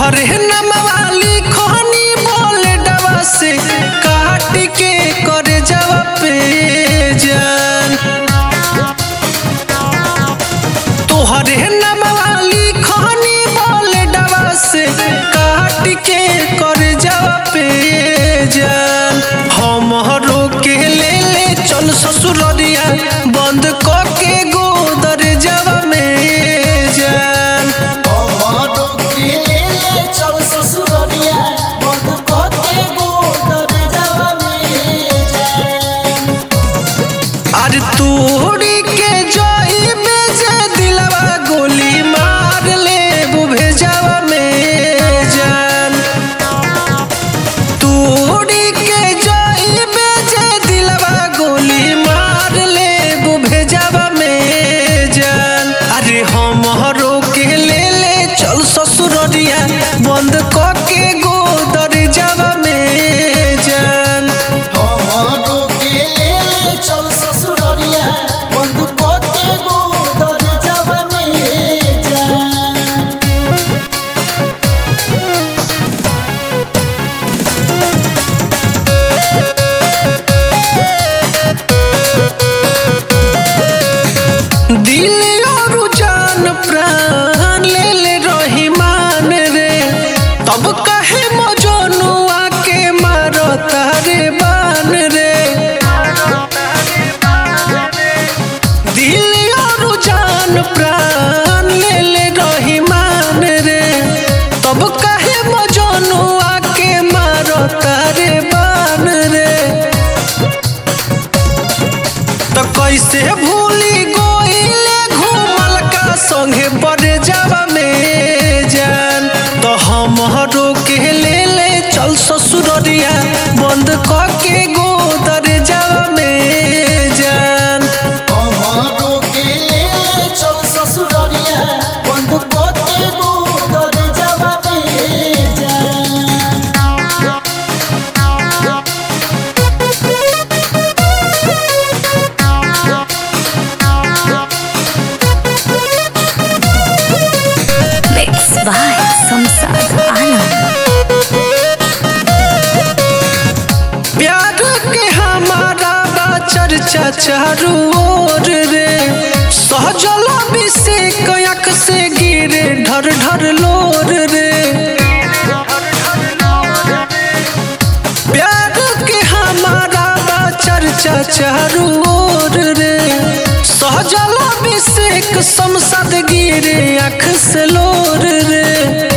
तोहरे नमवाली खोनी बोले डबा से काट के करे जवा पे जान। तोहरे नमवाली खोनी बोले डबा से काट के करे जवा पे जान। हमरो के ले ले चल ससुररिया बंद करके गोदर जवा में जान। अरे तोड़ी के जोई में जे दिलवा गोली मार ले भेजवा में जान। तोड़ी के जोई में जे दिलवा गोली मार ले भेजवा में जान। अरे हमरो के ले ले चल ससुररिया बंद करके गोदर जवा में जान। दिल और जान प्राण ले ले रही मान रे तब कहे मजनुआ के मारता रे बान रे। दिल और जान प्राण ले ले रही मान रे तब कहे मजनुआ के मारता रे बान रे। तो कैसे भूली संगे बड़े जावा में जान। तो हमरो के ले ले चल ससुररिया बंद करके गोदर जावा में जान। हमरो के ले ले चल ससुररिया बंद करके गोदर जावा में जान। प्यार के हमारा बा चर्चा चारू ओर रे सहजल अभिषेक आँख से गिरे ढर ढर लोर रे। प्यार के हमारा बा चर्चा चारू ओर रे सहजल अभिषेक समसद गिरे आँख से लोर रे।